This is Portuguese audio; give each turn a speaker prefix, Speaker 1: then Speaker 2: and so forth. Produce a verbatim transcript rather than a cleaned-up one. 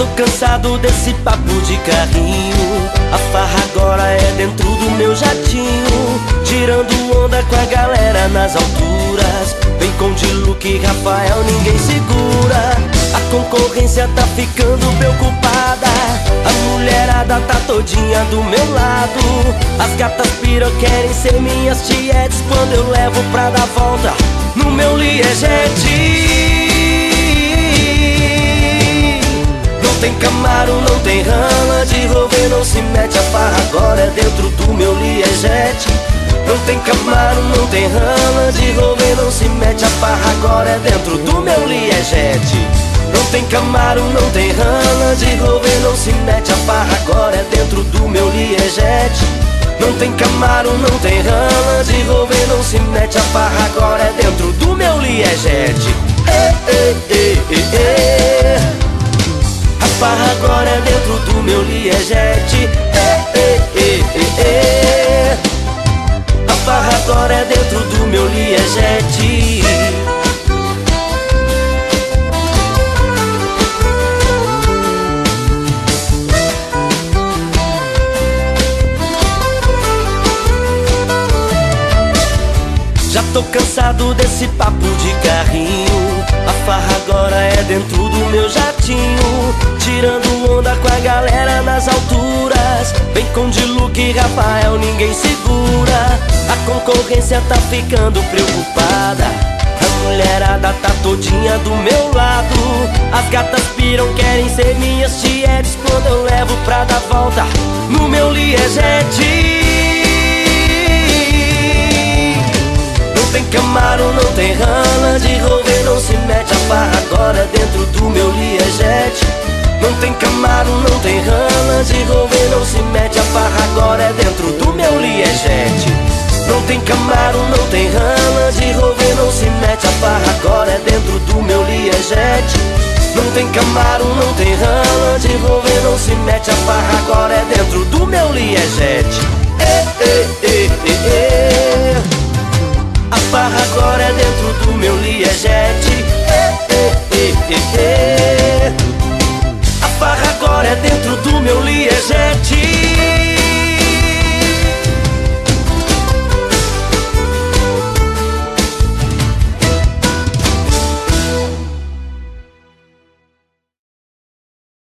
Speaker 1: tô cansado desse papo de carrinho. A farra agora é dentro do meu jatinho, tirando onda com a galera nas alturas. Vem com de Luke, Rafael, ninguém segura. A concorrência tá ficando preocupada, a mulherada tá todinha do meu lado. As gatas pira querem ser minhas tietes quando eu levo pra dar volta no meu Liegete. Não tem Camaro, não tem rala de Rover, não se mete, a farra agora é dentro do meu Liegete. Não tem Camaro, não tem rala de Rover, não se mete, a farra agora é dentro do meu Liegete. Não tem Camaro, não tem rala de Rover, não se mete, a farra agora é dentro do meu Liegete. Não tem Camaro, não tem rala de Rover, não se mete, a farra agora é dentro do meu Liegete. Ei, ei, ei, ei, ei. A farra agora é dentro do meu Liegete. Ei, ei, ei, ei, ei. A farra agora é dentro do meu Liegete. Já tô cansado desse papo de carrinho. A farra agora é dentro do meu jatinho, tirando onda com a galera nas alturas. Vem com de Luke, Rafael, ninguém segura. A concorrência tá ficando preocupada, a mulherada tá todinha do meu lado. As gatas piram, querem ser minhas tietes quando eu levo pra dar volta no meu Liegete. Não tem Camaro, não tem rala de Rover, não se mete, a farra agora é dentro do meu Liegete. Não tem Camaro, não tem rala de Rover, não se mete, a farra agora é dentro do meu Liegete. Não tem Camaro, não tem rala de Rover, não se mete, a farra agora é dentro do meu Liegete. Não tem Camaro, não tem rala de Rover, não se mete, a farra agora é dentro do meu Liegete. Ei, ei, ei, ei, ei. A farra agora é dentro do meu Liegete. Ei, ei, ei, ei, ei.